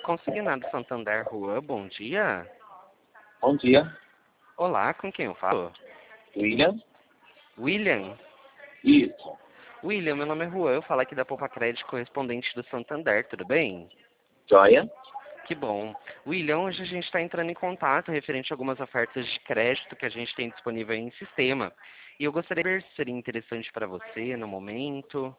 Consignado Santander Rua, bom dia. Bom dia, Olá, com quem eu falo? William. William? Isso. William, meu nome é Juan, eu falo aqui da Poupa Crédito, correspondente do Santander, tudo bem? Joia? Que bom. William, hoje a gente está entrando em contato referente a algumas ofertas de crédito que a gente tem disponível aí em sistema. E eu gostaria de ver se seria interessante para você no momento.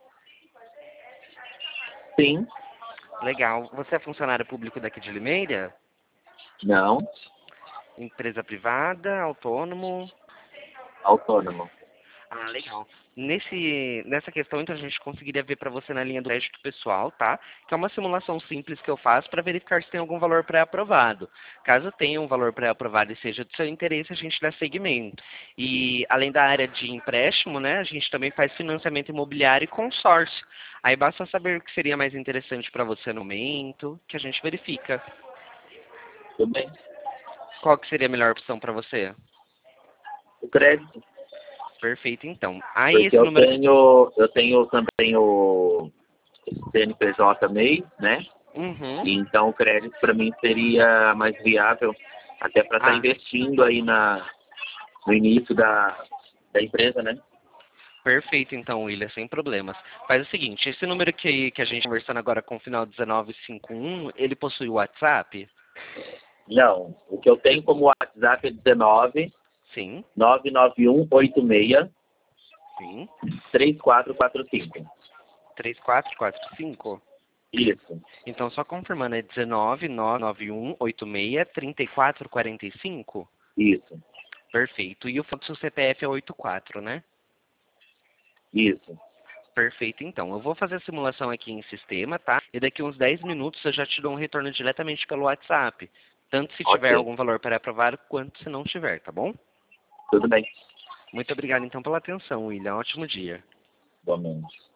Sim. Legal. Você é funcionário público daqui de Limeira? Não. Empresa privada, autônomo? Autônomo. Ah, legal. Nessa questão, então, a gente conseguiria ver para você na linha do crédito pessoal, tá? Que é uma simulação simples que eu faço para verificar se tem algum valor pré-aprovado. Caso tenha um valor pré-aprovado e seja do seu interesse, a gente dá seguimento. E, além da área de empréstimo, né, a gente também faz financiamento imobiliário e consórcio. Aí basta saber o que seria mais interessante para você no momento, que a gente verifica. Tudo bem. Qual que seria a melhor opção para você? O crédito. Perfeito, então. Aí Porque esse número que... eu tenho também o CNPJ MEI, né? Uhum. Então o crédito para mim seria mais viável, até para estar Ah, investindo aí no início da empresa, né? perfeito, então, William, sem problemas. Faz o seguinte, esse número que a gente tá conversando agora com o final 1951, ele possui o WhatsApp? Não. O que eu tenho como WhatsApp é 19 Sim, 99186 sim. 3445. 3445? Isso. Então, só confirmando, é 19 991 86 3445? Isso. Perfeito. E o seu CPF é 84, né? Isso. Perfeito, então. Eu vou fazer a simulação aqui em sistema, tá? E daqui uns 10 minutos eu já te dou um retorno diretamente pelo WhatsApp. Tanto se tiver Ok. algum valor para aprovar, quanto se não tiver, tá bom? Tudo bem. Muito obrigado, então, pela atenção, William. Ótimo dia. Igualmente.